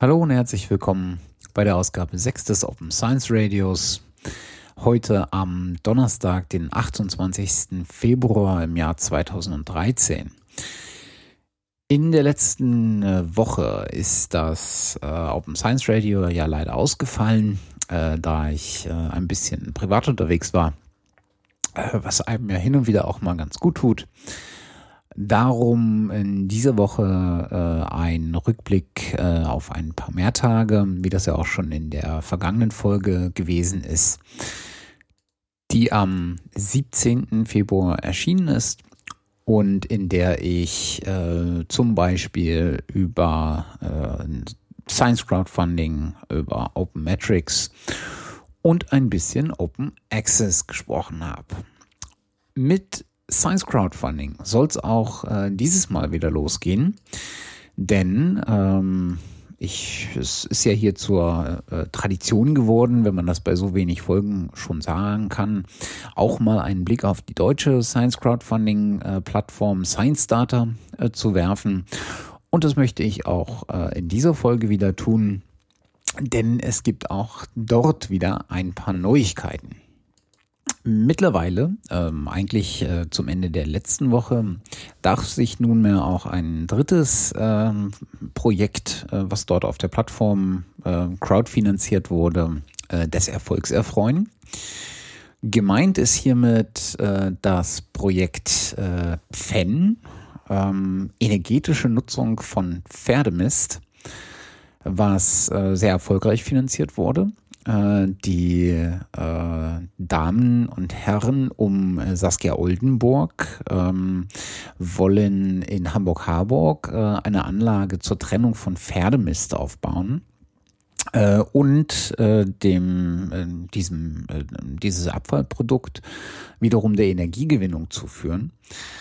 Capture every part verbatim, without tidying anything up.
Hallo und herzlich willkommen bei der Ausgabe sechs des Open Science Radios. Heute am Donnerstag, den achtundzwanzigsten Februar im Jahr zweitausenddreizehn. In der letzten Woche ist das äh, Open Science Radio ja leider ausgefallen, äh, da ich äh, ein bisschen privat unterwegs war, äh, was einem ja hin und wieder auch mal ganz gut tut. Darum in dieser Woche äh, ein Rückblick äh, auf ein paar mehr Tage, wie das ja auch schon in der vergangenen Folge gewesen ist, die am siebzehnten Februar erschienen ist und in der ich äh, zum Beispiel über äh, Science Crowdfunding, über Open Metrics und ein bisschen Open Access gesprochen habe. Mit Science Crowdfunding soll es auch äh, dieses Mal wieder losgehen, denn ähm, ich, es ist ja hier zur äh, Tradition geworden, wenn man das bei so wenig Folgen schon sagen kann, auch mal einen Blick auf die deutsche Science Crowdfunding äh, Plattform ScienceStarter äh, zu werfen, und das möchte ich auch äh, in dieser Folge wieder tun, denn es gibt auch dort wieder ein paar Neuigkeiten. Mittlerweile, ähm, eigentlich äh, zum Ende der letzten Woche, darf sich nunmehr auch ein drittes ähm, Projekt, äh, was dort auf der Plattform äh, crowdfinanziert wurde, äh, des Erfolgs erfreuen. Gemeint ist hiermit äh, das Projekt äh, P F E N, ähm, energetische Nutzung von Pferdemist, was äh, sehr erfolgreich finanziert wurde. Die äh, Damen und Herren um äh, Saskia Oldenburg ähm, wollen in Hamburg-Harburg äh, eine Anlage zur Trennung von Pferdemist aufbauen äh, und äh, dem äh, diesem äh, dieses Abfallprodukt wiederum der Energiegewinnung zuführen.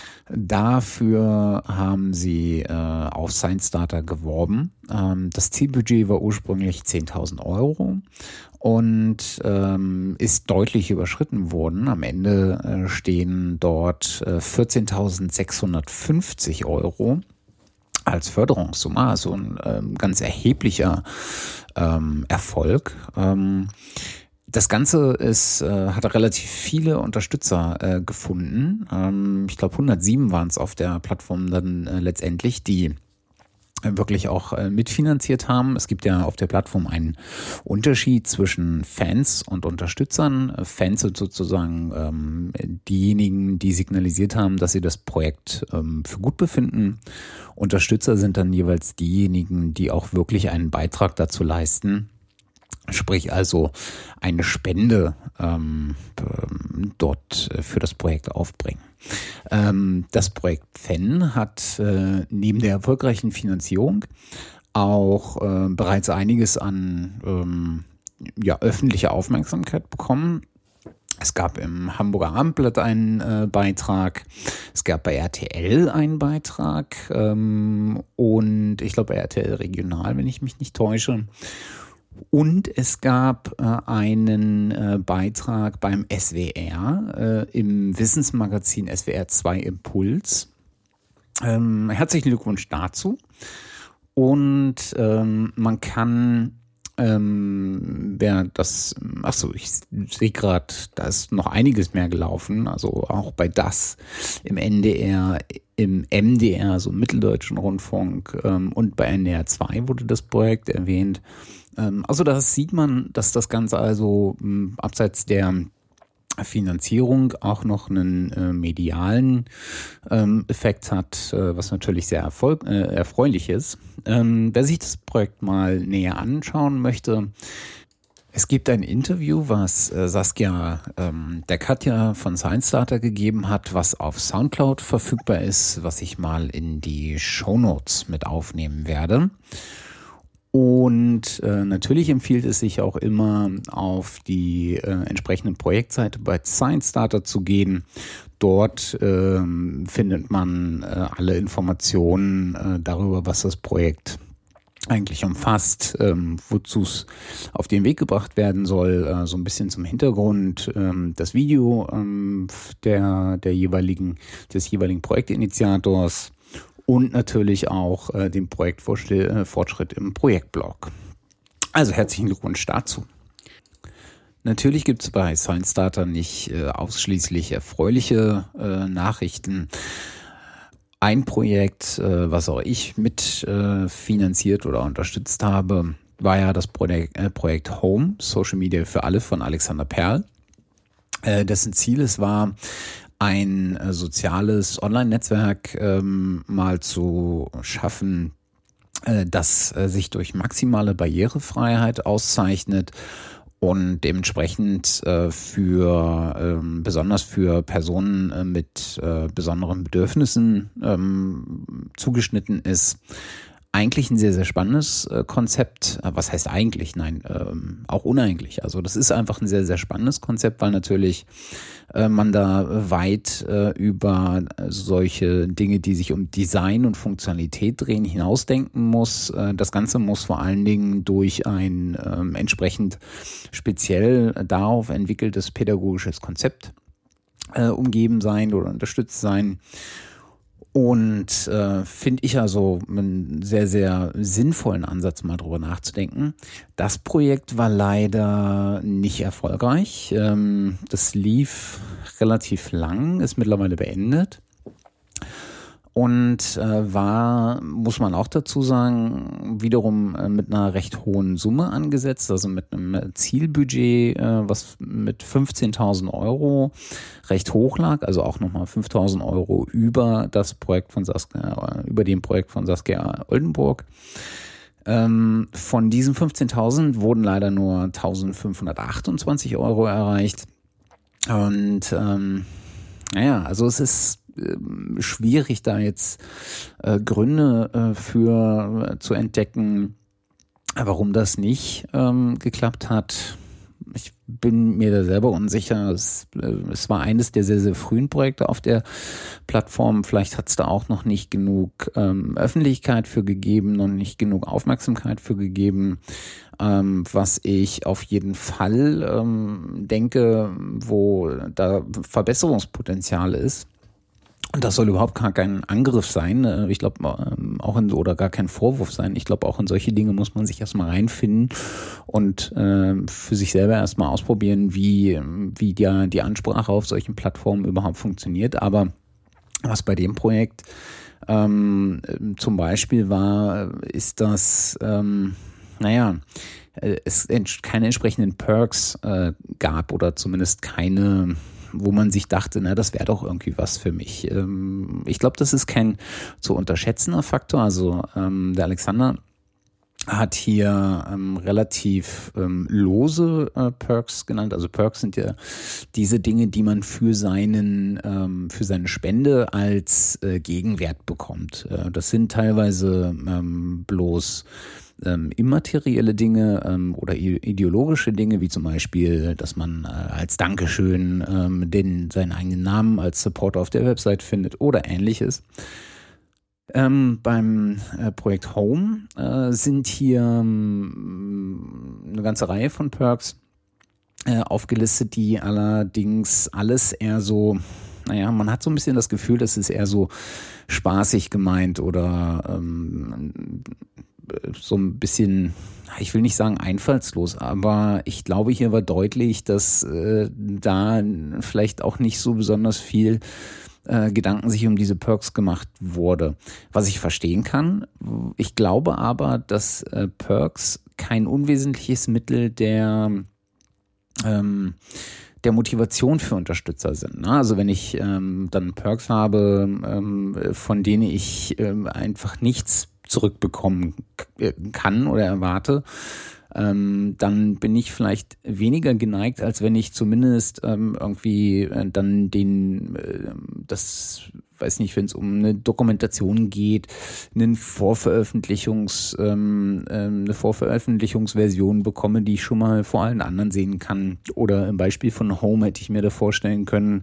Dafür haben sie äh, auf ScienceStarter geworben. Ähm, das Zielbudget war ursprünglich zehntausend Euro und ähm, ist deutlich überschritten worden. Am Ende äh, stehen dort äh, vierzehntausendsechshundertfünfzig Euro als Förderungssumme, also ein ähm, ganz erheblicher ähm, Erfolg. Ähm, Das Ganze ist, äh, hat relativ viele Unterstützer äh, gefunden. Ähm, ich glaube, hundertsieben waren es auf der Plattform dann äh, letztendlich, die äh, wirklich auch äh, mitfinanziert haben. Es gibt ja auf der Plattform einen Unterschied zwischen Fans und Unterstützern. Fans sind sozusagen ähm, diejenigen, die signalisiert haben, dass sie das Projekt ähm, für gut befinden. Unterstützer sind dann jeweils diejenigen, die auch wirklich einen Beitrag dazu leisten, sprich also eine Spende ähm, dort für das Projekt aufbringen. Ähm, das Projekt P F E N hat äh, neben der erfolgreichen Finanzierung auch äh, bereits einiges an ähm, ja, öffentlicher Aufmerksamkeit bekommen. Es gab im Hamburger Abendblatt einen äh, Beitrag, es gab bei R T L einen Beitrag ähm, und ich glaube bei R T L Regional, wenn ich mich nicht täusche. Und es gab äh, einen äh, Beitrag beim S W R äh, im Wissensmagazin S W R zwei Impuls. Ähm, herzlichen Glückwunsch dazu. Und ähm, man kann, ähm, wer das, achso, ich sehe gerade, da ist noch einiges mehr gelaufen. Also auch bei das im N D R, im M D R, so im Mitteldeutschen Rundfunk ähm, und bei N D R zwei wurde das Projekt erwähnt. Also da sieht man, dass das Ganze also m, abseits der Finanzierung auch noch einen äh, medialen ähm, Effekt hat, äh, was natürlich sehr erfolg- äh, erfreulich ist. Ähm, wer sich das Projekt mal näher anschauen möchte, es gibt ein Interview, was äh, Saskia ähm, der Katja von ScienceStarter gegeben hat, was auf Soundcloud verfügbar ist, was ich mal in die Shownotes mit aufnehmen werde. Und äh, natürlich empfiehlt es sich auch immer, auf die äh, entsprechende Projektseite bei ScienceStarter zu gehen. Dort ähm, findet man äh, alle Informationen äh, darüber, was das Projekt eigentlich umfasst, ähm, wozu es auf den Weg gebracht werden soll, äh, so ein bisschen zum Hintergrund, ähm, das Video ähm, der, der jeweiligen, des jeweiligen Projektinitiators und natürlich auch äh, den Projektfortschritt im Projektblog. Also herzlichen Glückwunsch dazu. Natürlich gibt es bei Science Starter nicht äh, ausschließlich erfreuliche äh, Nachrichten. Ein Projekt, äh, was auch ich mit äh, finanziert oder unterstützt habe, war ja das Projekt, äh, Projekt Home, Social Media für alle von Alexander Perl, äh, dessen Ziel es war, ein äh, soziales Online-Netzwerk ähm, mal zu schaffen, äh, das äh, sich durch maximale Barrierefreiheit auszeichnet und dementsprechend äh, für ähm, besonders für Personen äh, mit äh, besonderen Bedürfnissen ähm, zugeschnitten ist. Eigentlich ein sehr, sehr spannendes äh, Konzept. Was heißt eigentlich? Nein, ähm, auch uneigentlich. Also das ist einfach ein sehr, sehr spannendes Konzept, weil natürlich äh, man da weit äh, über solche Dinge, die sich um Design und Funktionalität drehen, hinausdenken muss. Äh, das Ganze muss vor allen Dingen durch ein äh, entsprechend speziell darauf entwickeltes pädagogisches Konzept äh, umgeben sein oder unterstützt sein. Und äh, finde ich also einen sehr, sehr sinnvollen Ansatz, mal drüber nachzudenken. Das Projekt war leider nicht erfolgreich. Ähm, das lief relativ lang, ist mittlerweile beendet. Und äh, war, muss man auch dazu sagen, wiederum äh, mit einer recht hohen Summe angesetzt, also mit einem Zielbudget, äh, was mit fünfzehntausend Euro recht hoch lag, also auch nochmal fünftausend Euro über das Projekt von Saskia, über dem Projekt von Saskia Oldenburg. Ähm, von diesen fünfzehntausend wurden leider nur eintausendfünfhundertachtundzwanzig Euro erreicht. Und ähm, naja, also es ist schwierig, da jetzt äh, Gründe äh, für äh, zu entdecken, warum das nicht ähm, geklappt hat. Ich bin mir da selber unsicher. Es, äh, es war eines der sehr, sehr frühen Projekte auf der Plattform. Vielleicht hat es da auch noch nicht genug ähm, Öffentlichkeit für gegeben, noch nicht genug Aufmerksamkeit für gegeben. Ähm, was ich auf jeden Fall ähm, denke, wo da Verbesserungspotenzial ist. Und das soll überhaupt gar kein Angriff sein. Ich glaube, auch in, oder gar kein Vorwurf sein. Ich glaube, auch in solche Dinge muss man sich erstmal reinfinden und äh, für sich selber erstmal ausprobieren, wie, wie die, die Ansprache auf solchen Plattformen überhaupt funktioniert. Aber was bei dem Projekt ähm, zum Beispiel war, ist, dass, ähm, naja, es keine entsprechenden Perks äh, gab oder zumindest keine, wo man sich dachte, na, das wäre doch irgendwie was für mich. Ähm, ich glaube, das ist kein zu unterschätzender Faktor. Also ähm, der Alexander hat hier ähm, relativ ähm, lose äh, Perks genannt. Also Perks sind ja diese Dinge, die man für seinen ähm, für seine Spende als äh, Gegenwert bekommt. Äh, das sind teilweise ähm, bloß Ähm, immaterielle Dinge ähm, oder ideologische Dinge, wie zum Beispiel, dass man äh, als Dankeschön ähm, den, seinen eigenen Namen als Supporter auf der Website findet oder ähnliches. Ähm, beim äh, Projekt Home äh, sind hier ähm, eine ganze Reihe von Perks äh, aufgelistet, die allerdings alles eher so, naja, man hat so ein bisschen das Gefühl, das ist eher so spaßig gemeint oder ähm, so ein bisschen, ich will nicht sagen einfallslos, aber ich glaube, hier war deutlich, dass äh, da vielleicht auch nicht so besonders viel äh, Gedanken sich um diese Perks gemacht wurde. Was ich verstehen kann. Ich glaube aber, dass äh, Perks kein unwesentliches Mittel der ähm, der Motivation für Unterstützer sind. Ne? Also wenn ich ähm, dann Perks habe, ähm, von denen ich ähm, einfach nichts zurückbekommen kann oder erwarte, ähm, dann bin ich vielleicht weniger geneigt, als wenn ich zumindest ähm, irgendwie äh, dann den, äh, das, weiß nicht, wenn es um eine Dokumentation geht, einen Vorveröffentlichungs, ähm, äh, eine Vorveröffentlichungsversion bekomme, die ich schon mal vor allen anderen sehen kann. Oder im Beispiel von Home hätte ich mir da vorstellen können,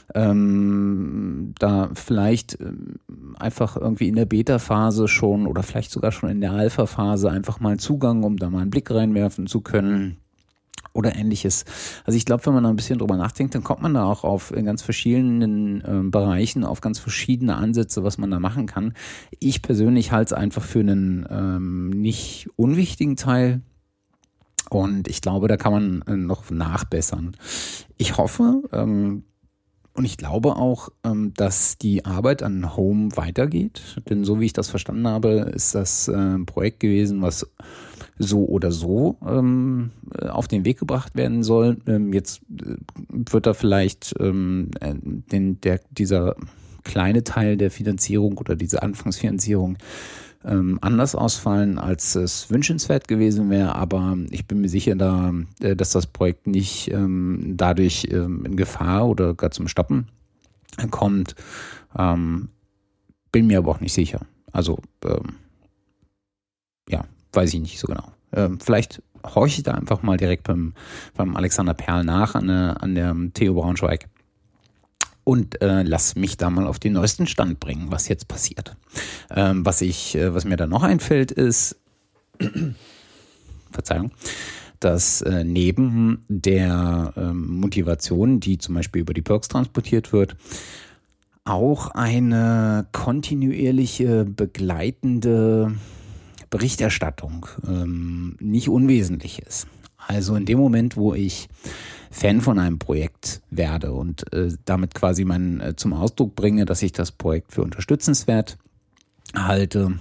ähm, da vielleicht äh, einfach irgendwie in der Beta-Phase schon oder vielleicht sogar schon in der Alpha-Phase einfach mal Zugang, um da mal einen Blick reinwerfen zu können. oder ähnliches. Also ich glaube, wenn man da ein bisschen drüber nachdenkt, dann kommt man da auch auf in ganz verschiedenen äh, Bereichen, auf ganz verschiedene Ansätze, was man da machen kann. Ich persönlich halte es einfach für einen ähm, nicht unwichtigen Teil. Und ich glaube, da kann man äh, noch nachbessern. Ich hoffe ähm, und ich glaube auch, ähm, dass die Arbeit an Home weitergeht. Denn so wie ich das verstanden habe, ist das äh, ein Projekt gewesen, was so oder so ähm, auf den Weg gebracht werden soll. Ähm, jetzt äh, wird da vielleicht ähm, den, der, dieser kleine Teil der Finanzierung oder diese Anfangsfinanzierung ähm, anders ausfallen, als es wünschenswert gewesen wäre. Aber ich bin mir sicher, da, äh, dass das Projekt nicht ähm, dadurch ähm, in Gefahr oder gar zum Stoppen kommt. Ähm, bin mir aber auch nicht sicher. Also ähm, ja, weiß ich nicht so genau. Ähm, vielleicht horche ich da einfach mal direkt beim, beim Alexander Perl nach an der, an der T U Braunschweig und äh, lass mich da mal auf den neuesten Stand bringen, was jetzt passiert. Ähm, was ich, äh, was mir da noch einfällt, ist, Verzeihung, dass äh, neben der ähm, Motivation, die zum Beispiel über die Perks transportiert wird, auch eine kontinuierliche begleitende Berichterstattung ähm, nicht unwesentlich ist. Also in dem Moment, wo ich Fan von einem Projekt werde und äh, damit quasi mein, äh, zum Ausdruck bringe, dass ich das Projekt für unterstützenswert halte,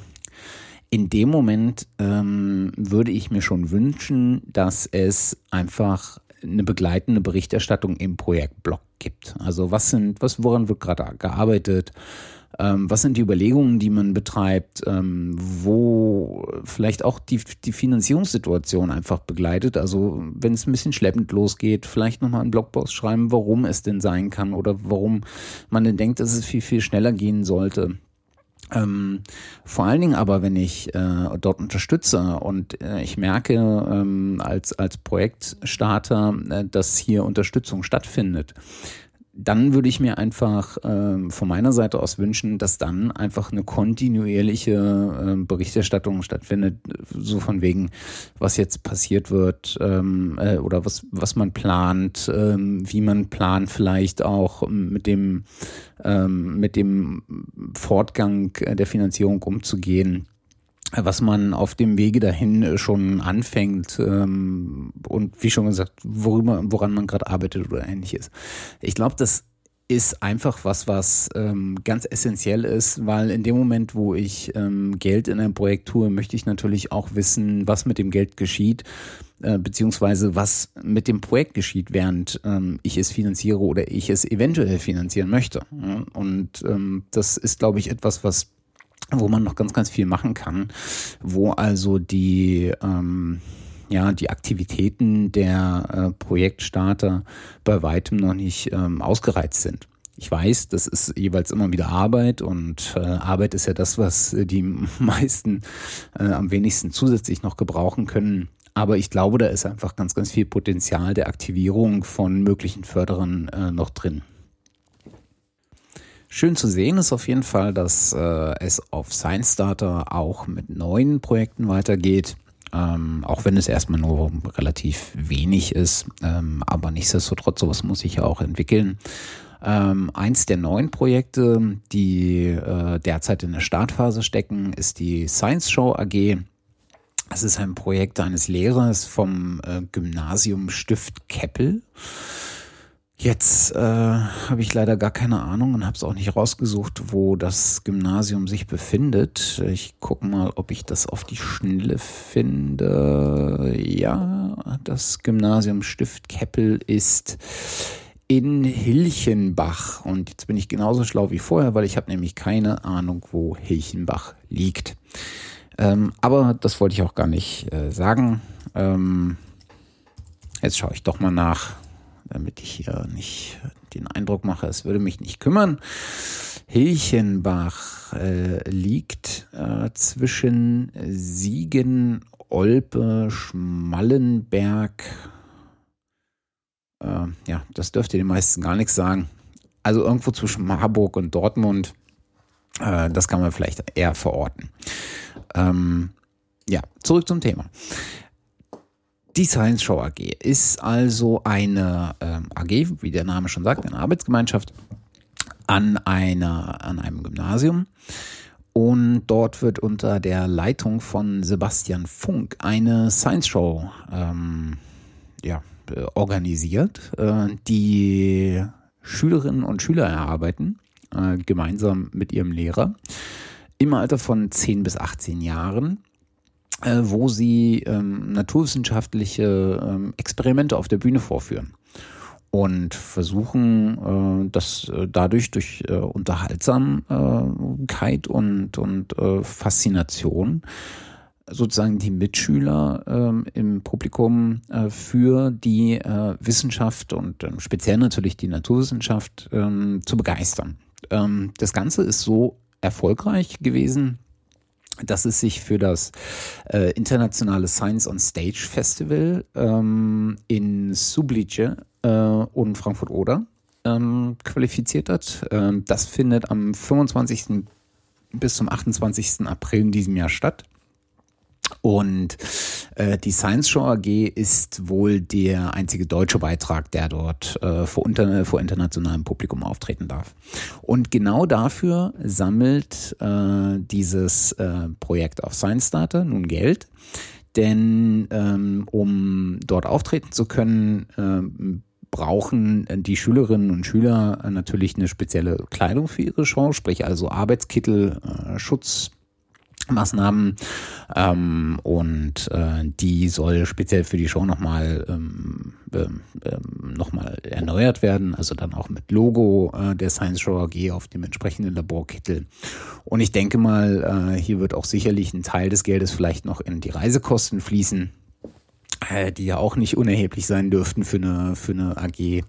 in dem Moment ähm, würde ich mir schon wünschen, dass es einfach eine begleitende Berichterstattung im Projektblog gibt. Also was sind, was, woran wird gerade gearbeitet? Ähm, was sind die Überlegungen, die man betreibt, ähm, wo vielleicht auch die, die Finanzierungssituation einfach begleitet. Also wenn es ein bisschen schleppend losgeht, vielleicht nochmal einen Blogpost schreiben, warum es denn sein kann oder warum man denn denkt, dass es viel, viel schneller gehen sollte. Ähm, vor allen Dingen aber, wenn ich äh, dort unterstütze und äh, ich merke ähm, als, als Projektstarter, äh, dass hier Unterstützung stattfindet, dann würde ich mir einfach äh, von meiner Seite aus wünschen, dass dann einfach eine kontinuierliche äh, Berichterstattung stattfindet, so von wegen, was jetzt passiert wird ähm, äh, oder was, was man plant, ähm, wie man plant, vielleicht auch mit dem, ähm, mit dem Fortgang der Finanzierung umzugehen, was man auf dem Wege dahin schon anfängt ähm, und wie schon gesagt, worüber, woran man gerade arbeitet oder ähnliches. Ich glaube, das ist einfach was, was ähm, ganz essentiell ist, weil in dem Moment, wo ich ähm, Geld in ein Projekt tue, möchte ich natürlich auch wissen, was mit dem Geld geschieht, äh, beziehungsweise was mit dem Projekt geschieht, während ähm, ich es finanziere oder ich es eventuell finanzieren möchte. Ja? Und ähm, das ist, glaube ich, etwas, was wo man noch ganz, ganz viel machen kann, wo also die, ähm, ja, die Aktivitäten der äh, Projektstarter bei weitem noch nicht ähm, ausgereizt sind. Ich weiß, das ist jeweils immer wieder Arbeit und äh, Arbeit ist ja das, was die meisten äh, am wenigsten zusätzlich noch gebrauchen können. Aber ich glaube, da ist einfach ganz, ganz viel Potenzial der Aktivierung von möglichen Förderern äh, noch drin. Schön zu sehen ist auf jeden Fall, dass äh, es auf ScienceStarter auch mit neuen Projekten weitergeht, ähm, auch wenn es erstmal nur relativ wenig ist, ähm, aber nichtsdestotrotz, sowas muss sich ja auch entwickeln. Ähm, eins der neuen Projekte, die äh, derzeit in der Startphase stecken, ist die Science Show A G. Es ist ein Projekt eines Lehrers vom äh, Gymnasium Stift Keppel. Jetzt äh, habe ich leider gar keine Ahnung und habe es auch nicht rausgesucht, wo das Gymnasium sich befindet. Ich gucke mal, ob ich das auf die Schnelle finde. Ja, das Gymnasium Stift Keppel ist in Hilchenbach. Und jetzt bin ich genauso schlau wie vorher, weil ich habe nämlich keine Ahnung, wo Hilchenbach liegt. Ähm, aber das wollte ich auch gar nicht äh, sagen. Ähm, jetzt schaue ich doch mal nach, damit ich hier nicht den Eindruck mache, es würde mich nicht kümmern. Hilchenbach äh, liegt äh, zwischen Siegen, Olpe, Schmallenberg. Äh, ja, das dürfte den meisten gar nichts sagen. Also irgendwo zwischen Marburg und Dortmund. Äh, das kann man vielleicht eher verorten. Ähm, ja, zurück zum Thema. Die Science Show A G ist also eine ähm, A G, wie der Name schon sagt, eine Arbeitsgemeinschaft an, einer, an einem Gymnasium. Und dort wird unter der Leitung von Sebastian Funk eine Science Show ähm, ja, organisiert, äh, die Schülerinnen und Schüler erarbeiten, äh, gemeinsam mit ihrem Lehrer, im Alter von zehn bis achtzehn Jahren, äh, wo sie ähm, naturwissenschaftliche ähm, Experimente auf der Bühne vorführen und versuchen, äh, das äh, dadurch durch äh, Unterhaltsamkeit und, und äh, Faszination sozusagen die Mitschüler ähm, im Publikum äh, für die äh, Wissenschaft und ähm, speziell natürlich die Naturwissenschaft ähm, zu begeistern. Ähm, das Ganze ist so erfolgreich gewesen, dass es sich für das äh, internationale Science on Stage Festival ähm, in Sublice äh, und Frankfurt-Oder ähm, qualifiziert hat. Ähm, das findet am fünfundzwanzigsten bis zum achtundzwanzigsten April in diesem Jahr statt. Und äh, die Science Show A G ist wohl der einzige deutsche Beitrag, der dort äh, vor, unter, vor internationalem Publikum auftreten darf. Und genau dafür sammelt äh, dieses äh, Projekt auf Science Starter nun Geld. Denn ähm, um dort auftreten zu können, äh, brauchen die Schülerinnen und Schüler natürlich eine spezielle Kleidung für ihre Show, sprich also Arbeitskittel, äh, Schutz, Maßnahmen ähm, und äh, die soll speziell für die Show nochmal ähm, ähm, noch mal erneuert werden, also dann auch mit Logo äh, der Science Show A G auf dem entsprechenden Laborkittel. Und ich denke mal, äh, hier wird auch sicherlich ein Teil des Geldes vielleicht noch in die Reisekosten fließen, äh, die ja auch nicht unerheblich sein dürften für eine, für eine A G.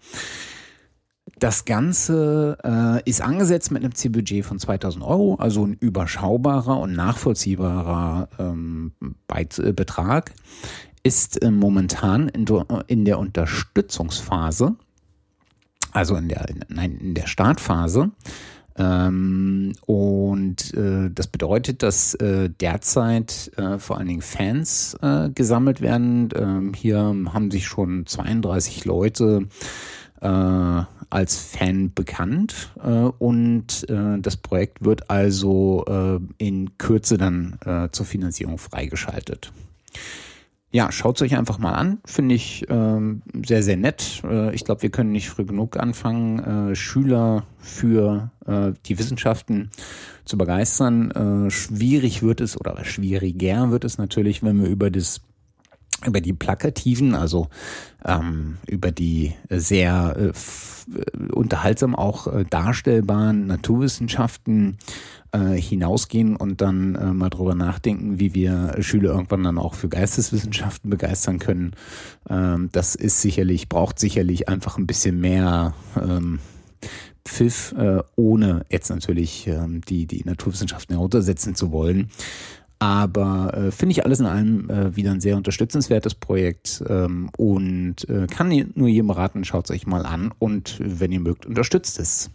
Das Ganze äh, ist angesetzt mit einem Zielbudget von zweitausend Euro, also ein überschaubarer und nachvollziehbarer ähm, Beit- äh, Betrag, ist äh, momentan in, in der Unterstützungsphase, also in der, nein, in der Startphase. Ähm, und äh, das bedeutet, dass äh, derzeit äh, vor allen Dingen Fans äh, gesammelt werden. Ähm, hier haben sich schon zweiunddreißig Leute äh, als Fan bekannt äh, und äh, das Projekt wird also äh, in Kürze dann äh, zur Finanzierung freigeschaltet. Ja, schaut es euch einfach mal an, finde ich äh, sehr, sehr nett. Äh, ich glaube, wir können nicht früh genug anfangen, äh, Schüler für äh, die Wissenschaften zu begeistern. Äh, schwierig wird es oder schwieriger wird es natürlich, wenn wir über das über die plakativen, also ähm, über die sehr äh, f- unterhaltsam auch äh, darstellbaren Naturwissenschaften äh, hinausgehen und dann äh, mal drüber nachdenken, wie wir Schüler irgendwann dann auch für Geisteswissenschaften begeistern können. Ähm, das ist sicherlich, braucht sicherlich einfach ein bisschen mehr ähm, Pfiff, äh, ohne jetzt natürlich ähm, die, die Naturwissenschaften heruntersetzen zu wollen. Aber äh, finde ich alles in allem äh, wieder ein sehr unterstützenswertes Projekt ähm, und äh, kann nur jedem raten, schaut es euch mal an und wenn ihr mögt, unterstützt es.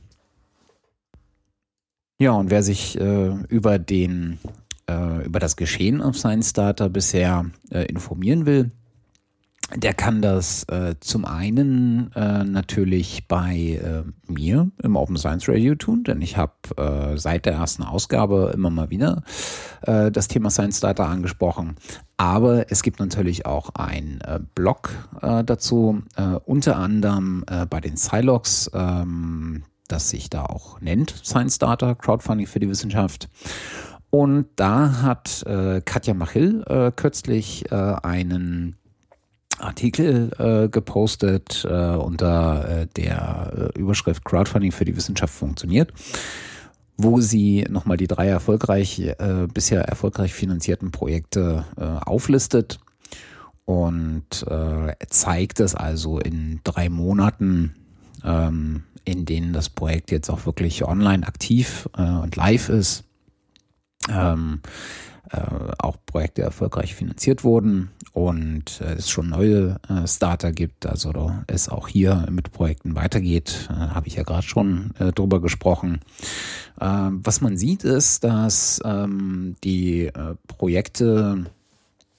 Ja, und wer sich äh, über den äh, über das Geschehen auf Science Starter bisher äh, informieren will, der kann das äh, zum einen äh, natürlich bei äh, mir im Open Science Radio tun, denn ich habe äh, seit der ersten Ausgabe immer mal wieder äh, das Thema Science Starter angesprochen. Aber es gibt natürlich auch einen äh, Blog äh, dazu, äh, unter anderem äh, bei den Scilogs, ähm, das sich da auch nennt, Science Starter, Crowdfunding für die Wissenschaft. Und da hat äh, Katja Machill äh, kürzlich äh, einen Artikel äh, gepostet äh, unter äh, der äh, Überschrift Crowdfunding für die Wissenschaft funktioniert, wo sie nochmal die drei erfolgreich, äh, bisher erfolgreich finanzierten Projekte äh, auflistet und äh, zeigt es also in drei Monaten, ähm, in denen das Projekt jetzt auch wirklich online aktiv äh, und live ist, ähm, äh, auch Projekte erfolgreich finanziert wurden und äh, es schon neue äh, Starter gibt, also da es auch hier mit Projekten weitergeht, äh, habe ich ja gerade schon äh, drüber gesprochen. Äh, was man sieht ist, dass ähm, die äh, Projekte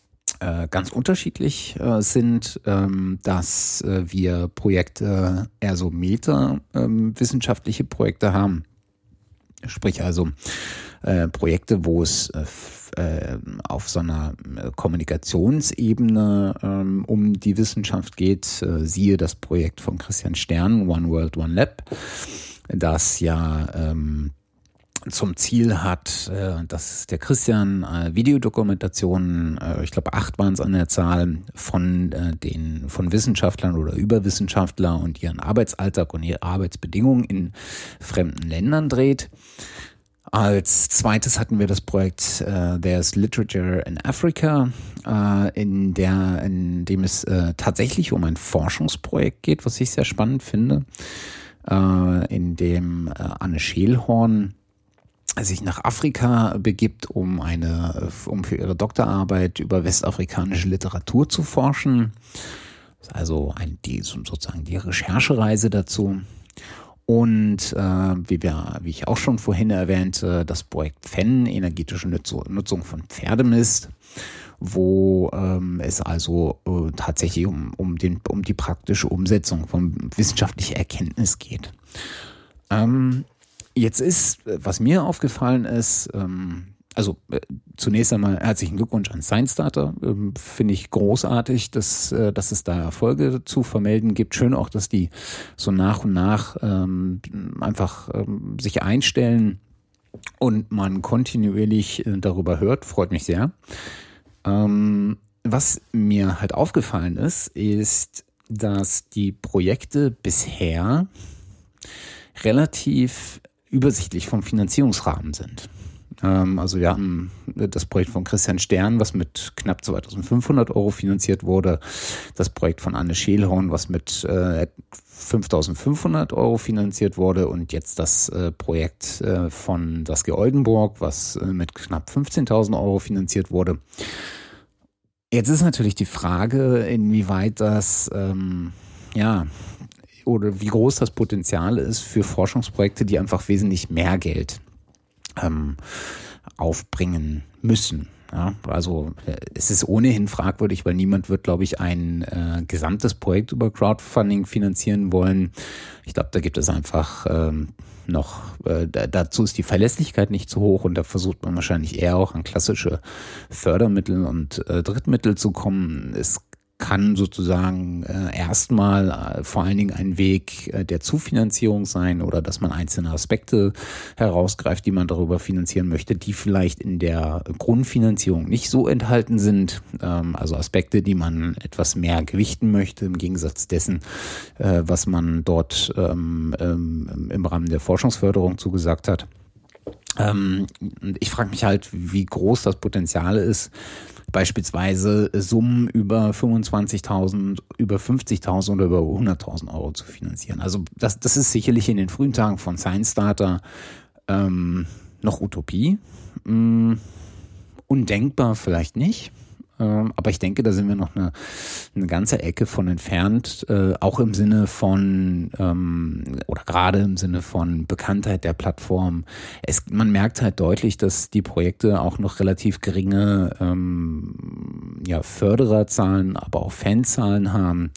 äh, ganz unterschiedlich äh, sind, ähm, dass äh, wir Projekte, eher so meta-wissenschaftliche ähm, Projekte haben. Sprich also äh, Projekte, wo es äh, f- äh, auf so einer äh, Kommunikationsebene ähm, um die Wissenschaft geht. Äh, siehe das Projekt von Christian Stern, One World, One Lab, das ja ähm, zum Ziel hat, äh, dass der Christian äh, Videodokumentationen, äh, ich glaube acht waren es an der Zahl, von äh, den von Wissenschaftlern oder über Wissenschaftler und ihren Arbeitsalltag und ihre Arbeitsbedingungen in fremden Ländern dreht. Als zweites hatten wir das Projekt äh, There's Literature in Africa, äh, in, der, in dem es äh, tatsächlich um ein Forschungsprojekt geht, was ich sehr spannend finde, äh, in dem äh, Anne Scheelhorn sich nach Afrika begibt, um eine, um für ihre Doktorarbeit über westafrikanische Literatur zu forschen. Also ein, die, sozusagen die Recherchereise dazu. Und äh, wie, wir, wie ich auch schon vorhin erwähnte, das Projekt P F E N, energetische Nutzung von Pferdemist, wo ähm, es also äh, tatsächlich um, um, den, um die praktische Umsetzung von wissenschaftlicher Erkenntnis geht. Ähm, jetzt ist, was mir aufgefallen ist, ähm, also äh, zunächst einmal herzlichen Glückwunsch an ScienceStarter. Ähm, finde ich großartig, dass, äh, dass es da Erfolge zu vermelden gibt. Schön auch, dass die so nach und nach ähm, einfach ähm, sich einstellen und man kontinuierlich äh, darüber hört. Freut mich sehr. Ähm, was mir halt aufgefallen ist, ist, dass die Projekte bisher relativ übersichtlich vom Finanzierungsrahmen sind. Also wir haben das Projekt von Christian Stern, was mit knapp zweitausendfünfhundert Euro finanziert wurde, das Projekt von Anne Scheelhorn, was mit äh, fünftausendfünfhundert Euro finanziert wurde und jetzt das äh, Projekt äh, von Saskia Oldenburg, was äh, mit knapp fünfzehntausend Euro finanziert wurde. Jetzt ist natürlich die Frage, inwieweit das, ähm, ja, oder wie groß das Potenzial ist für Forschungsprojekte, die einfach wesentlich mehr Geld ähm, aufbringen müssen. Ja, also es ist ohnehin fragwürdig, weil niemand wird, glaube ich, ein äh, gesamtes Projekt über Crowdfunding finanzieren wollen. Ich glaube, da gibt es einfach ähm, noch, äh, dazu ist die Verlässlichkeit nicht so hoch und da versucht man wahrscheinlich eher auch an klassische Fördermittel und äh, Drittmittel zu kommen. Es kann sozusagen äh, erstmal äh, vor allen Dingen ein Weg äh, der Zufinanzierung sein oder dass man einzelne Aspekte herausgreift, die man darüber finanzieren möchte, die vielleicht in der Grundfinanzierung nicht so enthalten sind. Ähm, also Aspekte, die man etwas mehr gewichten möchte, im Gegensatz dessen, äh, was man dort ähm, ähm, im Rahmen der Forschungsförderung zugesagt hat. Ähm, ich frage mich halt, wie groß das Potenzial ist, beispielsweise Summen über fünfundzwanzigtausend, über fünfzigtausend oder über hunderttausend Euro zu finanzieren. Also das, das ist sicherlich in den frühen Tagen von ScienceStarter ähm, noch Utopie. Ähm, undenkbar vielleicht nicht. Ähm, aber ich denke, da sind wir noch eine, eine ganze Ecke von entfernt, äh, auch im Sinne von, ähm, oder gerade im Sinne von Bekanntheit der Plattform. Es, man merkt halt deutlich, dass die Projekte auch noch relativ geringe ähm, ja, Fördererzahlen, aber auch Fanzahlen haben.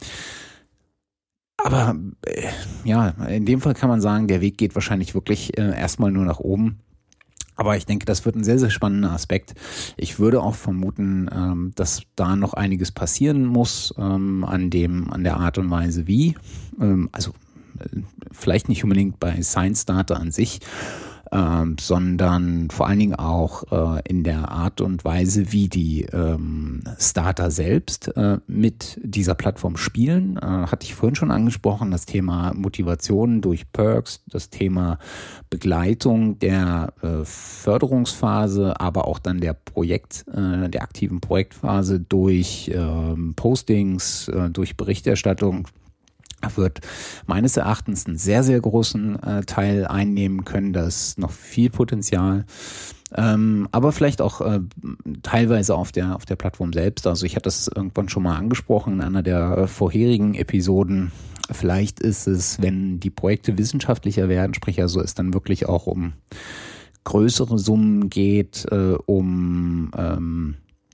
Aber äh, ja, in dem Fall kann man sagen, der Weg geht wahrscheinlich wirklich äh, erstmal nur nach oben. Aber ich denke, das wird ein sehr, sehr spannender Aspekt. Ich würde auch vermuten, ähm, dass da noch einiges passieren muss ähm, an dem, an der Art und Weise wie. Ähm, also äh, vielleicht nicht unbedingt bei ScienceStarter an sich, ähm, sondern vor allen Dingen auch äh, in der Art und Weise, wie die ähm, Starter selbst äh, mit dieser Plattform spielen. Äh, hatte ich vorhin schon angesprochen, das Thema Motivation durch Perks, das Thema Begleitung der äh, Förderungsphase, aber auch dann der Projekt, äh, der aktiven Projektphase durch äh, Postings, äh, durch Berichterstattung wird meines Erachtens einen sehr, sehr großen äh, Teil einnehmen können. Da ist noch viel Potenzial. Ähm, aber vielleicht auch äh, teilweise auf der, auf der Plattform selbst. Also ich hatte das irgendwann schon mal angesprochen in einer der äh, vorherigen Episoden. Vielleicht ist es, wenn die Projekte wissenschaftlicher werden, sprich also es dann wirklich auch um größere Summen geht, äh, um ähm,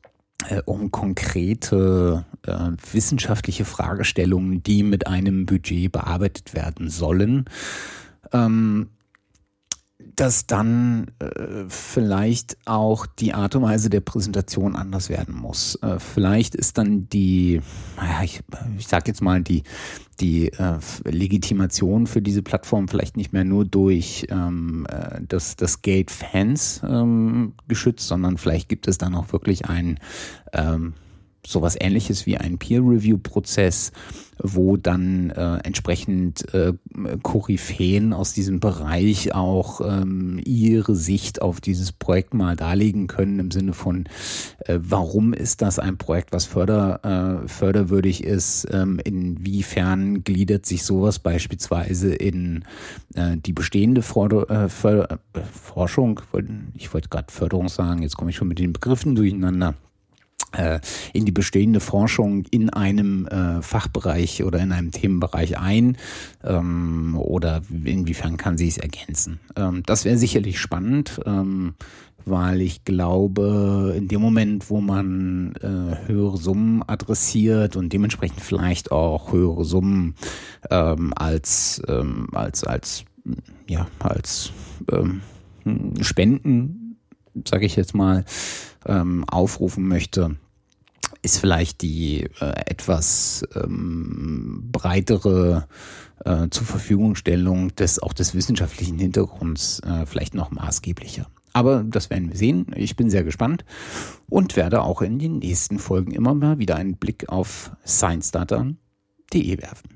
äh, um konkrete äh, wissenschaftliche Fragestellungen, die mit einem Budget bearbeitet werden sollen, ähm, dass dann äh, vielleicht auch die Art und Weise der Präsentation anders werden muss. Äh, vielleicht ist dann die, naja, ich, ich sage jetzt mal, die, die äh, Legitimation für diese Plattform vielleicht nicht mehr nur durch ähm, äh, das, das Gate Fans ähm, geschützt, sondern vielleicht gibt es dann auch wirklich ein ähm, sowas Ähnliches wie ein Peer-Review-Prozess, wo dann äh, entsprechend äh, Koryphäen aus diesem Bereich auch ähm, ihre Sicht auf dieses Projekt mal darlegen können, im Sinne von, äh, warum ist das ein Projekt, was förder, äh, förderwürdig ist, ähm, inwiefern gliedert sich sowas beispielsweise in äh, die bestehende Forder, äh, Förder, äh, Forschung, ich wollte gerade Förderung sagen, jetzt komme ich schon mit den Begriffen durcheinander, in die bestehende Forschung in einem äh, Fachbereich oder in einem Themenbereich ein, ähm, oder inwiefern kann sie es ergänzen. Ähm, das wäre sicherlich spannend, ähm, weil ich glaube, in dem Moment, wo man äh, höhere Summen adressiert und dementsprechend vielleicht auch höhere Summen ähm, als, ähm, als, als, ja, als ähm, Spenden, sage ich jetzt mal, ähm, aufrufen möchte, ist vielleicht die äh, etwas ähm, breitere äh, zur Verfügungstellung des auch des wissenschaftlichen Hintergrunds äh, vielleicht noch maßgeblicher. Aber das werden wir sehen. Ich bin sehr gespannt und werde auch in den nächsten Folgen immer mal wieder einen Blick auf science data punkt de werfen.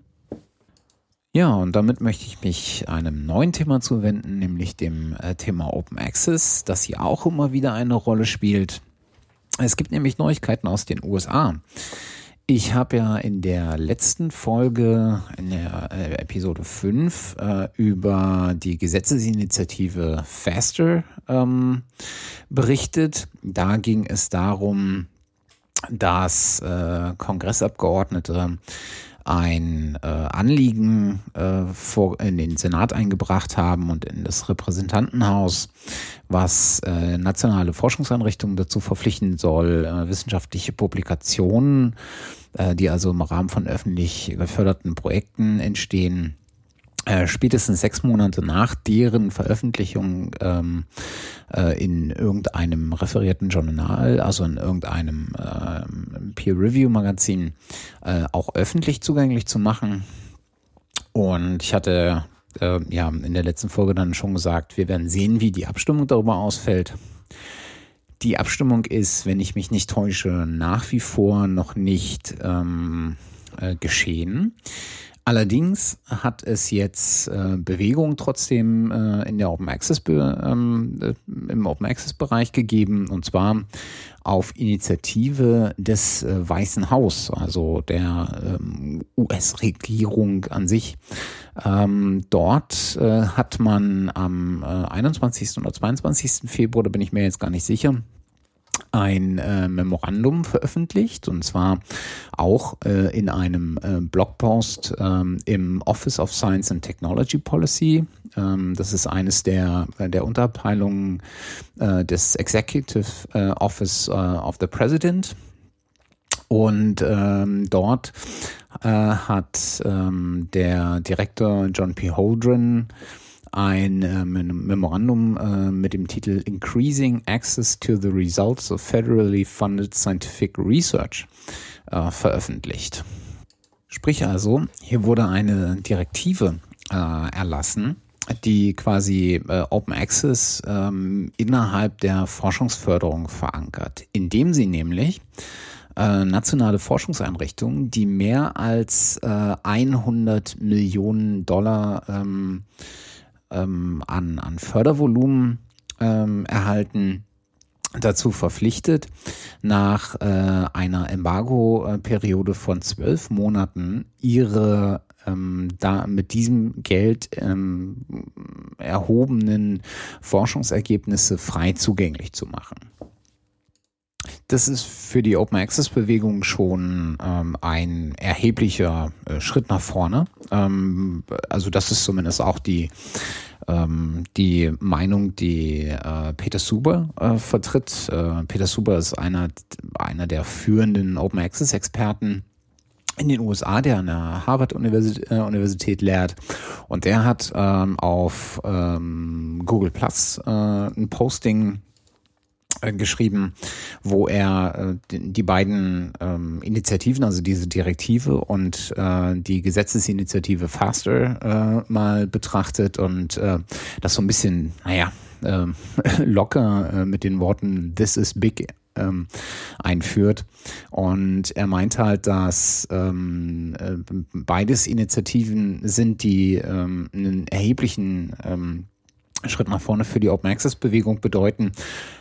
Ja, und damit möchte ich mich einem neuen Thema zuwenden, nämlich dem äh, Thema Open Access, das hier auch immer wieder eine Rolle spielt. Es gibt nämlich Neuigkeiten aus den U S A. Ich habe ja in der letzten Folge, in der äh, Episode fünf, äh, über die Gesetzesinitiative FASTER ähm, berichtet. Da ging es darum, dass äh, Kongressabgeordnete ein äh, Anliegen äh, vor, in den Senat eingebracht haben und in das Repräsentantenhaus, was äh, nationale Forschungseinrichtungen dazu verpflichten soll, äh, wissenschaftliche Publikationen, äh, die also im Rahmen von öffentlich geförderten Projekten entstehen, äh, spätestens sechs Monate nach deren Veröffentlichung ähm, äh, in irgendeinem referierten Journal, also in irgendeinem äh, Peer-Review-Magazin, äh, auch öffentlich zugänglich zu machen. Und ich hatte äh, ja in der letzten Folge dann schon gesagt, wir werden sehen, wie die Abstimmung darüber ausfällt. Die Abstimmung ist, wenn ich mich nicht täusche, nach wie vor noch nicht ähm, äh, geschehen. Allerdings hat es jetzt äh, Bewegung trotzdem äh, in der Open Access ähm, äh, im Open Access Bereich gegeben, und zwar auf Initiative des äh, Weißen Haus, also der ähm, U S-Regierung an sich. Ähm, dort äh, hat man am äh, einundzwanzigsten oder zweiundzwanzigsten Februar, da bin ich mir jetzt gar nicht sicher, ein äh, Memorandum veröffentlicht, und zwar auch äh, in einem äh, Blogpost ähm, im Office of Science and Technology Policy. Ähm, das ist eines der, der Unterabteilungen äh, des Executive äh, Office äh, of the President. Und ähm, dort äh, hat ähm, der Direktor John P. Holdren ein äh, Memorandum äh, mit dem Titel Increasing Access to the Results of Federally Funded Scientific Research äh, veröffentlicht. Sprich also, hier wurde eine Direktive äh, erlassen, die quasi äh, Open Access ähm, innerhalb der Forschungsförderung verankert, indem sie nämlich äh, nationale Forschungseinrichtungen, die mehr als äh, hundert Millionen Dollar ähm, ähm, an, an Fördervolumen ähm, erhalten, dazu verpflichtet, nach äh, einer Embargo-Periode von zwölf Monaten ihre ähm, da mit diesem Geld ähm, erhobenen Forschungsergebnisse frei zugänglich zu machen. Das ist für die Open Access Bewegung schon ähm, ein erheblicher äh, Schritt nach vorne. Ähm, also das ist zumindest auch die ähm, die Meinung, die äh, Peter Suber äh, vertritt. Äh, Peter Suber ist einer einer der führenden Open Access Experten in den U S A, der an der Harvard-Universität äh, Universität lehrt. Und der hat ähm, auf ähm, Google Plus äh, ein Posting äh, geschrieben, wo er äh, die, die beiden ähm, Initiativen, also diese Direktive und äh, die Gesetzesinitiative Faster äh, mal betrachtet und äh, das so ein bisschen, naja, äh, locker äh, mit den Worten "This is big" ähm, einführt. Und er meint halt, dass ähm, äh, beides Initiativen sind, die ähm, einen erheblichen ähm, Schritt nach vorne für die Open Access Bewegung bedeuten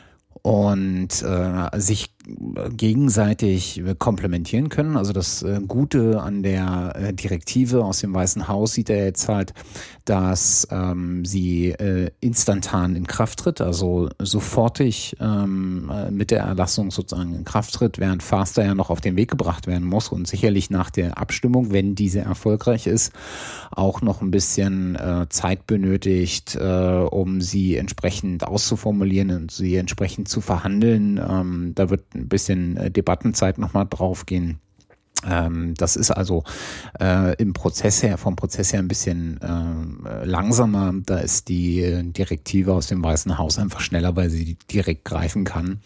und äh, sich gegenseitig komplementieren können. Also das äh, Gute an der äh, Direktive aus dem Weißen Haus sieht er jetzt halt, dass ähm, sie äh, instantan in Kraft tritt, also sofortig ähm, mit der Erlassung sozusagen in Kraft tritt, während Faster ja noch auf den Weg gebracht werden muss und sicherlich nach der Abstimmung, wenn diese erfolgreich ist, auch noch ein bisschen äh, Zeit benötigt, äh, um sie entsprechend auszuformulieren und sie entsprechend zu verhandeln. Ähm, da wird ein bisschen äh, Debattenzeit nochmal drauf gehen. Ähm, das ist also äh, im Prozess her, vom Prozess her ein bisschen äh, langsamer. Da ist die äh, Direktive aus dem Weißen Haus einfach schneller, weil sie direkt greifen kann.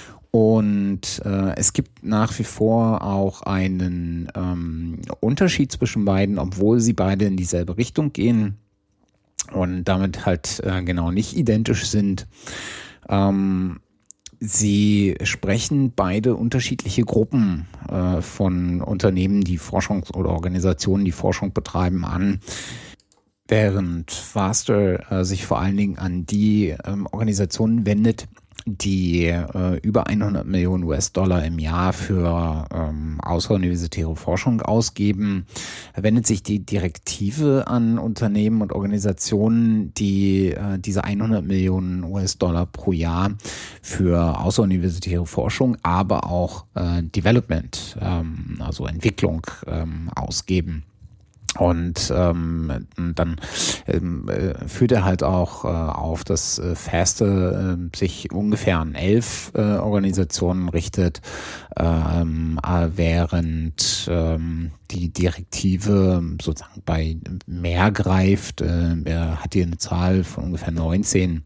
Und äh, es gibt nach wie vor auch einen ähm, Unterschied zwischen beiden, obwohl sie beide in dieselbe Richtung gehen und damit halt äh, genau nicht identisch sind. Ähm, Sie sprechen beide unterschiedliche Gruppen äh, von Unternehmen, die Forschung oder Organisationen, die Forschung betreiben, an. Während Faster äh, sich vor allen Dingen an die ähm, Organisationen wendet, die äh, über hundert Millionen U S-Dollar im Jahr für ähm, außeruniversitäre Forschung ausgeben, wendet sich die Direktive an Unternehmen und Organisationen, die äh, diese hundert Millionen U S-Dollar pro Jahr für außeruniversitäre Forschung, aber auch äh, Development, ähm, also Entwicklung ähm, ausgeben. Und ähm, dann ähm, äh, führt er halt auch äh, auf, dass äh, Faster äh, sich ungefähr an elf äh, Organisationen richtet, ähm, äh, während ähm, die Direktive sozusagen bei mehr greift. Äh, er hat hier eine Zahl von ungefähr neunzehn.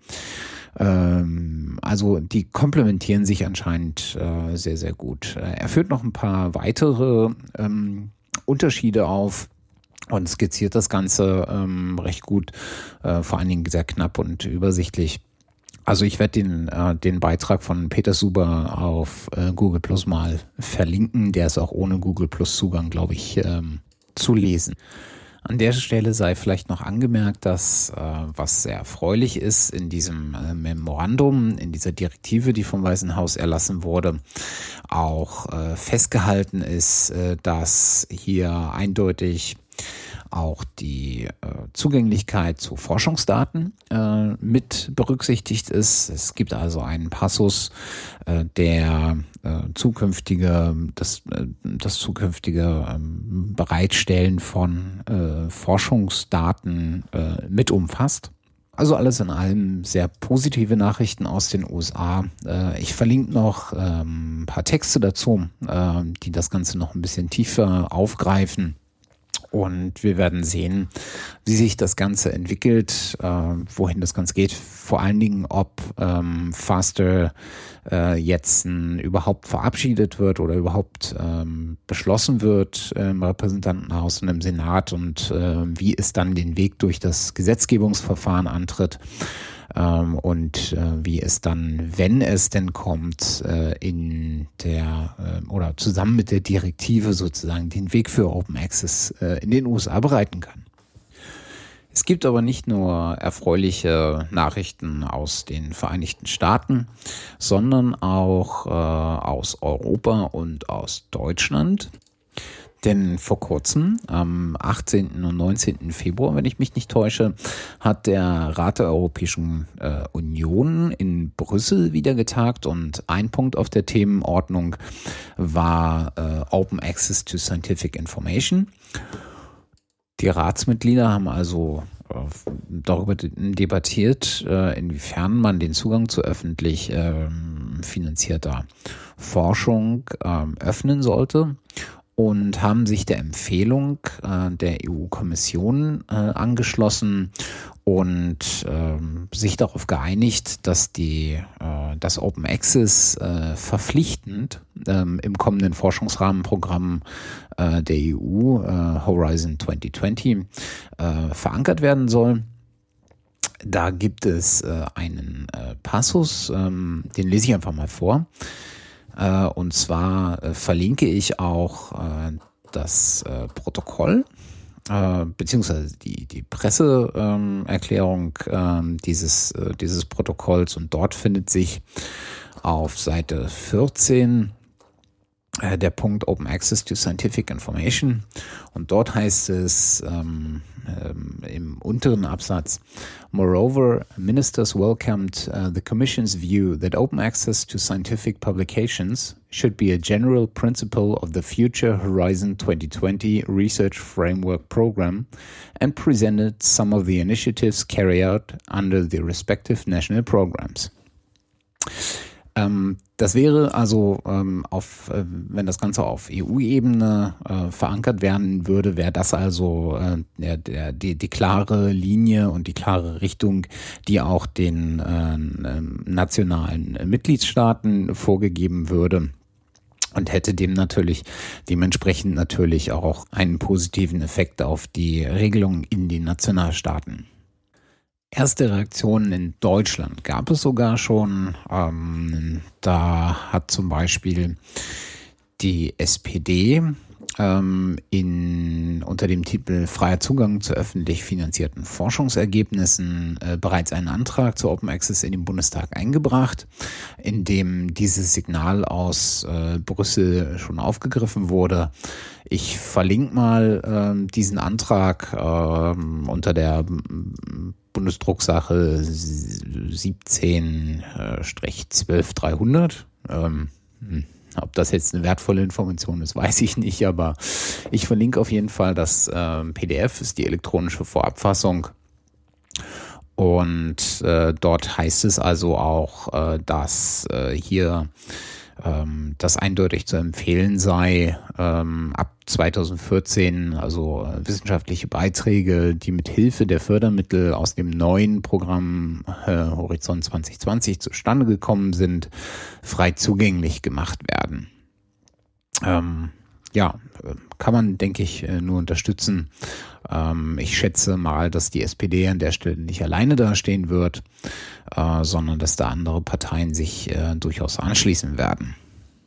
Ähm, also die komplementieren sich anscheinend äh, sehr, sehr gut. Er führt noch ein paar weitere ähm, Unterschiede auf und skizziert das Ganze ähm, recht gut, äh, vor allen Dingen sehr knapp und übersichtlich. Also ich werde den, äh, den Beitrag von Peter Suber auf äh, Google Plus mal verlinken. Der ist auch ohne Google Plus Zugang, glaube ich, ähm, zu lesen. An der Stelle sei vielleicht noch angemerkt, dass, äh, was sehr erfreulich ist, in diesem äh, Memorandum, in dieser Direktive, die vom Weißen Haus erlassen wurde, auch äh, festgehalten ist, äh, dass hier eindeutig auch die äh, Zugänglichkeit zu Forschungsdaten äh, mit berücksichtigt ist. Es gibt also einen Passus, äh, der äh, zukünftige, das, äh, das zukünftige ähm, Bereitstellen von äh, Forschungsdaten äh, mit umfasst. Also alles in allem sehr positive Nachrichten aus den U S A. Äh, ich verlinke noch ähm, ein paar Texte dazu, äh, die das Ganze noch ein bisschen tiefer aufgreifen. Und wir werden sehen, wie sich das Ganze entwickelt, äh, wohin das Ganze geht. Vor allen Dingen, ob ähm, Faster äh, jetzt n, überhaupt verabschiedet wird oder überhaupt ähm, beschlossen wird im Repräsentantenhaus und im Senat und äh, wie es dann den Weg durch das Gesetzgebungsverfahren antritt. Ähm, und äh, wie es dann, wenn es denn kommt, äh, in der äh, oder zusammen mit der Direktive sozusagen den Weg für Open Access äh, in den U S A bereiten kann. Es gibt aber nicht nur erfreuliche Nachrichten aus den Vereinigten Staaten, sondern auch äh, aus Europa und aus Deutschland. Denn vor kurzem, am achtzehnten und neunzehnten Februar, wenn ich mich nicht täusche, hat der Rat der Europäischen äh, Union in Brüssel wieder getagt und ein Punkt auf der Themenordnung war äh, Open Access to Scientific Information. Die Ratsmitglieder haben also äh, darüber debattiert, äh, inwiefern man den Zugang zu öffentlich äh, finanzierter Forschung äh, öffnen sollte und haben sich der Empfehlung äh, der E U-Kommission äh, angeschlossen und ähm, sich darauf geeinigt, dass die äh, das Open Access äh, verpflichtend ähm, im kommenden Forschungsrahmenprogramm äh, der E U äh, Horizon zwanzig zwanzig äh, verankert werden soll. Da gibt es äh, einen äh, Passus, ähm, den lese ich einfach mal vor. Äh, und zwar äh, verlinke ich auch äh, das äh, Protokoll äh, beziehungsweise die, die Presseerklärung äh, dieses, äh, dieses Protokolls, und dort findet sich auf Seite vierzehn äh, der Punkt Open Access to Scientific Information, und dort heißt es ähm, ähm, im unteren Absatz: Moreover, ministers welcomed uh, the Commission's view that open access to scientific publications should be a general principle of the future Horizon twenty twenty Research Framework Program and presented some of the initiatives carried out under the respective national programs. Ähm, das wäre also, ähm, auf, äh, wenn das Ganze auf E U-Ebene äh, verankert werden würde, wäre das also äh, der, der, die, die klare Linie und die klare Richtung, die auch den äh, nationalen Mitgliedstaaten vorgegeben würde, und hätte dem natürlich dementsprechend natürlich auch einen positiven Effekt auf die Regelungen in den Nationalstaaten. Erste Reaktionen in Deutschland gab es sogar schon. Ähm, da hat zum Beispiel die S P D ähm, in, unter dem Titel Freier Zugang zu öffentlich finanzierten Forschungsergebnissen äh, bereits einen Antrag zu Open Access in den Bundestag eingebracht, in dem dieses Signal aus äh, Brüssel schon aufgegriffen wurde. Ich verlinke mal äh, diesen Antrag äh, unter der Bundesdrucksache siebzehn zwölf dreihundert. Ähm, ob das jetzt eine wertvolle Information ist, weiß ich nicht, aber ich verlinke auf jeden Fall das äh, P D F, ist die elektronische Vorabfassung. Und äh, dort heißt es also auch, äh, dass äh, hier ähm, das eindeutig zu empfehlen sei, ähm, ab zweitausendvierzehn, also äh, wissenschaftliche Beiträge, die mit Hilfe der Fördermittel aus dem neuen Programm äh, Horizont zwanzig zwanzig zustande gekommen sind, frei zugänglich gemacht werden. Ähm, ja, kann man, denke ich, nur unterstützen. Ähm, ich schätze mal, dass die S P D an der Stelle nicht alleine dastehen wird, äh, sondern dass da andere Parteien sich äh, durchaus anschließen werden.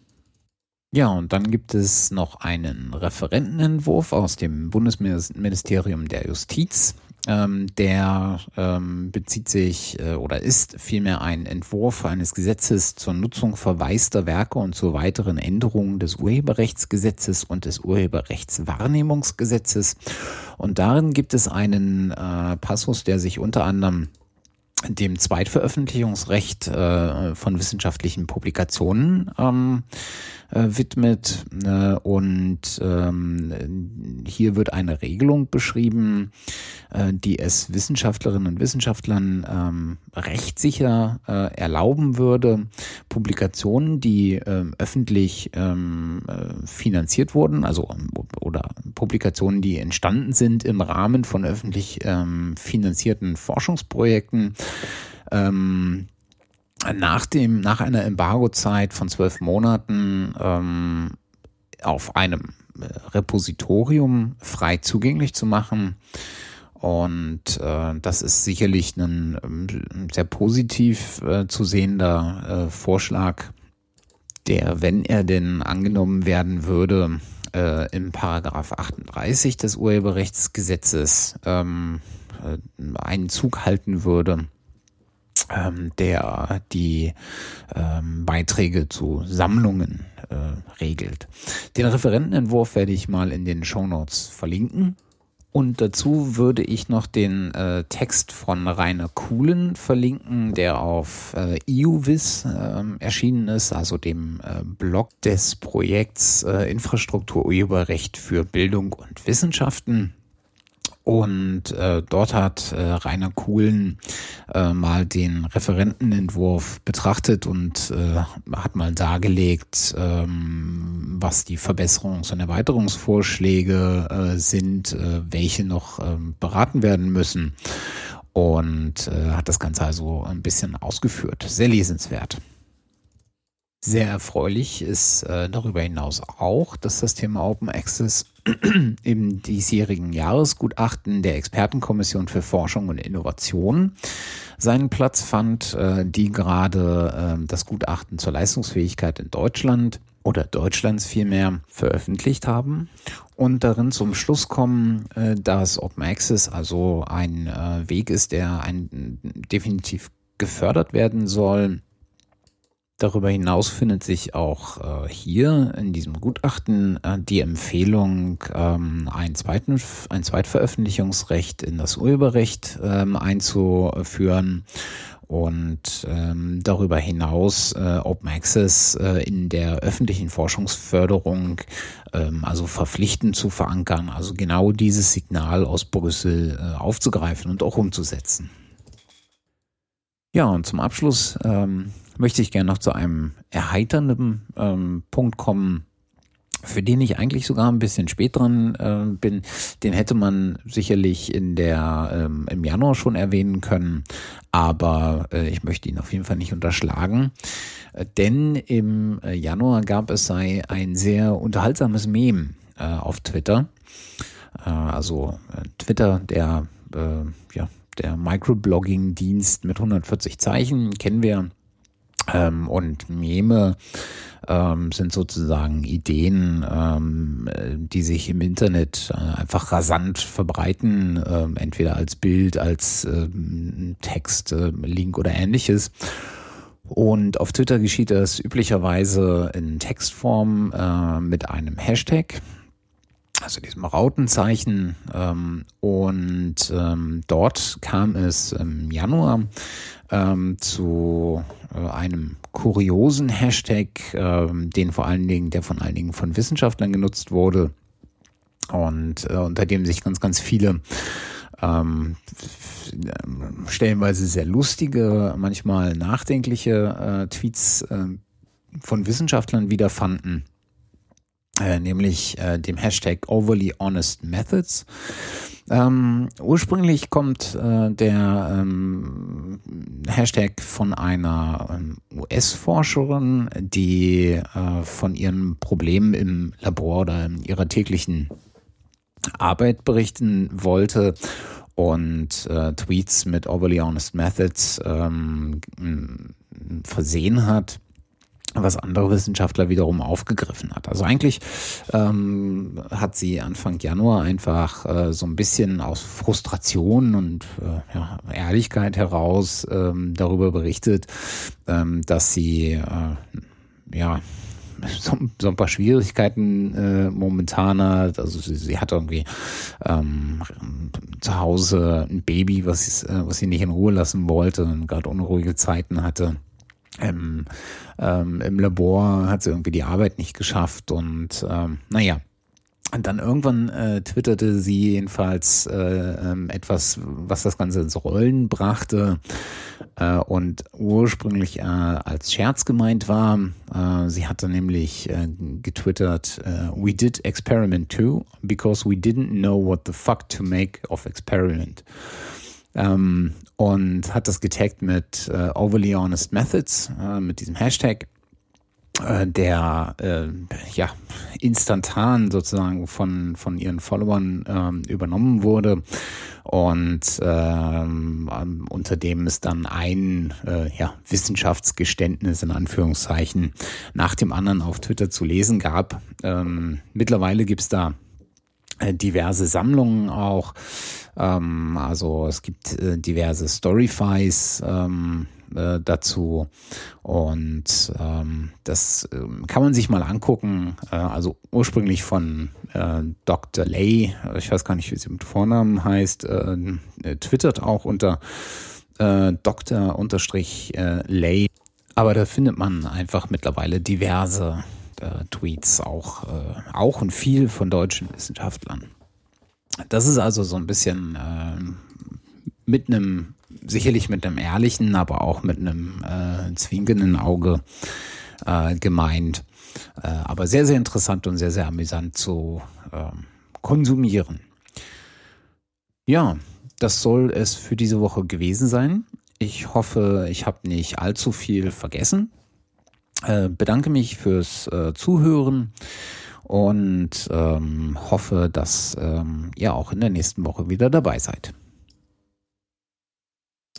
Ja, und dann gibt es noch einen Referentenentwurf aus dem Bundesministerium der Justiz. Ähm, der ähm, bezieht sich äh, oder ist vielmehr ein Entwurf eines Gesetzes zur Nutzung verwaister Werke und zur weiteren Änderung des Urheberrechtsgesetzes und des Urheberrechtswahrnehmungsgesetzes. Und darin gibt es einen äh, Passus, der sich unter anderem dem Zweitveröffentlichungsrecht äh, von wissenschaftlichen Publikationen ähm, äh, widmet. Äh, und ähm, hier wird eine Regelung beschrieben, äh, die es Wissenschaftlerinnen und Wissenschaftlern ähm, rechtssicher äh, erlauben würde, Publikationen, die äh, öffentlich ähm, äh, finanziert wurden, also oder Publikationen, die entstanden sind im Rahmen von öffentlich ähm, finanzierten Forschungsprojekten, Ähm, nach dem, nach einer Embargozeit von zwölf Monaten ähm, auf einem Repositorium frei zugänglich zu machen. Und äh, das ist sicherlich ein äh, sehr positiv äh, zu sehender äh, Vorschlag, der, wenn er denn angenommen werden würde, äh, im Paragraph achtunddreißig des Urheberrechtsgesetzes ähm, äh, einen Zug halten würde, ähm, der die ähm, Beiträge zu Sammlungen äh, regelt. Den Referentenentwurf werde ich mal in den Shownotes verlinken. Und dazu würde ich noch den äh, Text von Rainer Kuhlen verlinken, der auf äh, EUVIS äh, erschienen ist, also dem äh, Blog des Projekts äh, Infrastruktur Urheberrecht für Bildung und Wissenschaften. Und äh, dort hat äh, Rainer Kuhlen äh, mal den Referentenentwurf betrachtet und äh, hat mal dargelegt, ähm, was die Verbesserungs- und Erweiterungsvorschläge äh, sind, äh, welche noch äh, beraten werden müssen, und äh, hat das Ganze also ein bisschen ausgeführt. Sehr lesenswert. Sehr erfreulich ist äh, darüber hinaus auch, dass das Thema Open Access im diesjährigen Jahresgutachten der Expertenkommission für Forschung und Innovation seinen Platz fand, äh, die gerade äh, das Gutachten zur Leistungsfähigkeit in Deutschland oder Deutschlands vielmehr veröffentlicht haben und darin zum Schluss kommen, äh, dass Open Access also ein äh, Weg ist, der ein, definitiv gefördert werden soll. Darüber hinaus findet sich auch äh, hier in diesem Gutachten äh, die Empfehlung, ähm, ein, zweiten, ein Zweitveröffentlichungsrecht in das Urheberrecht ähm, einzuführen und ähm, darüber hinaus äh, Open Access äh, in der öffentlichen Forschungsförderung ähm, also verpflichtend zu verankern, also genau dieses Signal aus Brüssel äh, aufzugreifen und auch umzusetzen. Ja, und zum Abschluss ähm, möchte ich gerne noch zu einem erheiternden ähm, Punkt kommen, für den ich eigentlich sogar ein bisschen spät dran äh, bin. Den hätte man sicherlich in der ähm, im Januar schon erwähnen können, aber äh, ich möchte ihn auf jeden Fall nicht unterschlagen, äh, denn im äh, Januar gab es sei ein sehr unterhaltsames Meme äh, auf Twitter. Äh, also äh, Twitter, der äh, ja der Microblogging-Dienst mit hundertvierzig Zeichen, kennen wir. Ähm, und Meme ähm, sind sozusagen Ideen, ähm, die sich im Internet äh, einfach rasant verbreiten, äh, entweder als Bild, als äh, Text, äh, Link oder ähnliches. Und auf Twitter geschieht das üblicherweise in Textform äh, mit einem Hashtag, also diesem Rautenzeichen, ähm, und ähm, dort kam es im Januar ähm, zu äh, einem kuriosen Hashtag, ähm, den vor allen Dingen, der von allen Dingen von Wissenschaftlern genutzt wurde und äh, unter dem sich ganz, ganz viele ähm, stellenweise sehr lustige, manchmal nachdenkliche äh, Tweets äh, von Wissenschaftlern wiederfanden. Äh, nämlich äh, dem Hashtag Overly Honest Methods. Ähm, ursprünglich kommt äh, der ähm, Hashtag von einer ähm, U S-Forscherin, die äh, von ihren Problemen im Labor oder in ihrer täglichen Arbeit berichten wollte und äh, Tweets mit Overly Honest Methods ähm, versehen hat, was andere Wissenschaftler wiederum aufgegriffen hat. Also eigentlich ähm, hat sie Anfang Januar einfach äh, so ein bisschen aus Frustration und äh, ja, Ehrlichkeit heraus ähm, darüber berichtet, ähm, dass sie äh, ja so, so ein paar Schwierigkeiten äh, momentan hat. Also sie, sie hat irgendwie ähm, zu Hause ein Baby, was, äh, was sie nicht in Ruhe lassen wollte und gerade unruhige Zeiten hatte. Ähm, ähm, Im Labor hat sie irgendwie die Arbeit nicht geschafft und ähm, naja, und dann irgendwann äh, twitterte sie jedenfalls äh, ähm, etwas, was das Ganze ins Rollen brachte äh, und ursprünglich äh, als Scherz gemeint war. Äh, sie hatte nämlich äh, getwittert, äh, "We did experiment too, because we didn't know what the fuck to make of experiment." Ähm, und hat das getaggt mit äh, Overly Honest Methods, äh, mit diesem Hashtag, äh, der äh, ja instantan sozusagen von von ihren Followern ähm, übernommen wurde und ähm, unter dem es dann ein äh, ja, Wissenschaftsgeständnis in Anführungszeichen nach dem anderen auf Twitter zu lesen gab. Ähm, mittlerweile gibt's da äh, diverse Sammlungen auch. Ähm, also es gibt äh, diverse Storyfies ähm, äh, dazu und ähm, das ähm, kann man sich mal angucken. Äh, also ursprünglich von äh, Doktor Lay, ich weiß gar nicht, wie sie mit Vornamen heißt, äh, twittert auch unter äh, Doktor-Lay, aber da findet man einfach mittlerweile diverse äh, Tweets, auch, äh, auch und viel von deutschen Wissenschaftlern. Das ist also so ein bisschen äh, mit einem, sicherlich mit einem ehrlichen, aber auch mit einem äh, zwinkenden Auge äh, gemeint. Äh, aber sehr, sehr interessant und sehr, sehr amüsant zu äh, konsumieren. Ja, das soll es für diese Woche gewesen sein. Ich hoffe, ich habe nicht allzu viel vergessen. Äh, bedanke mich fürs äh, Zuhören und ähm, hoffe, dass ähm, ihr auch in der nächsten Woche wieder dabei seid.